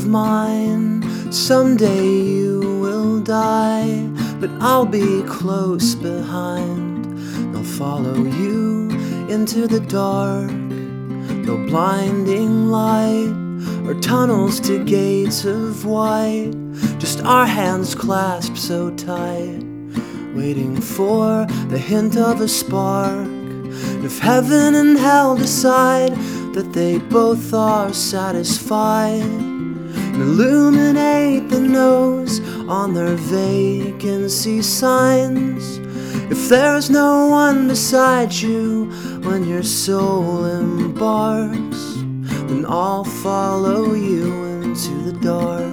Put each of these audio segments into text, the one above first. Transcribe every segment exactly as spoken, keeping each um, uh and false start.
of mine. Someday you will die, but I'll be close behind. They'll follow you into the dark, no blinding light or tunnels to gates of white, just our hands clasped so tight, waiting for the hint of a spark. And if heaven and hell decide that they both are satisfied, and illuminate the nose on their vacancy signs, if there's no one beside you when your soul embarks, then I'll follow you into the dark.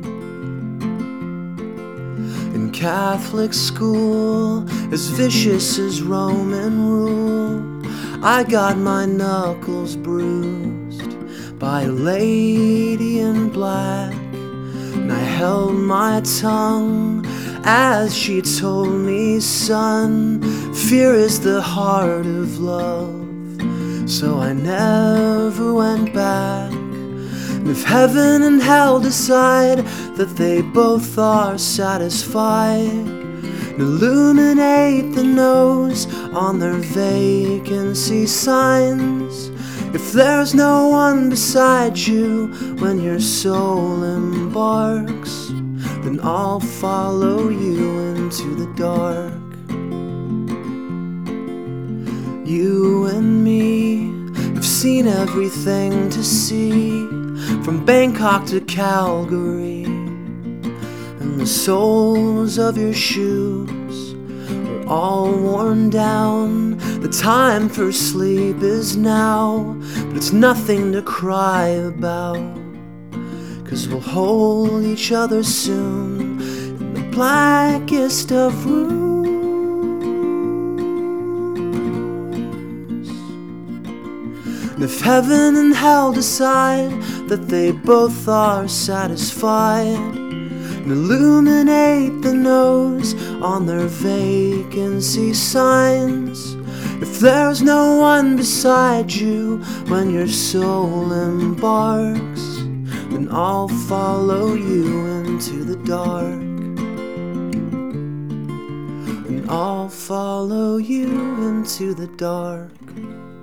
In Catholic school, as vicious as Roman rule, I got my knuckles bruised by a lady in black, and I held my tongue as she told me, son, fear is the heart of love. So I never went back. And if heaven and hell decide that they both are satisfied, and illuminate the nose on their vacancy signs, if there's no one beside you when your soul embarks, then I'll follow you into the dark. You and me have seen everything to see, from Bangkok to Calgary, and the soles of your shoes are all worn down. The time for sleep is now, but it's nothing to cry about, 'cause we'll hold each other soon in the blackest of rooms. And if heaven and hell decide that they both are satisfied, and illuminate the nose on their vacancy signs, if there's no one beside you when your soul embarks, then I'll follow you into the dark. And I'll follow you into the dark.